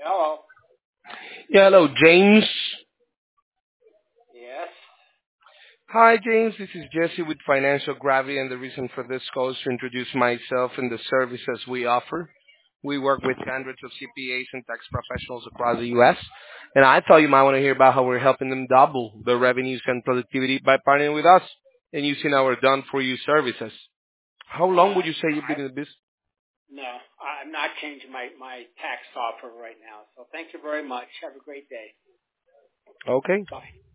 Hello. Yeah, hello, James. Yes. Hi, James. This is Jesse with Financial Gravity, and the reason for this call is to introduce myself and the services we offer. We work with hundreds of CPAs and tax professionals across the U.S., and I thought you might want to hear about how we're helping them double their revenues and productivity by partnering with us and using our done-for-you services. How long would you say you've been in the business? No, I'm not changing my tax software right now. So thank you very much. Have a great day. Okay. Bye.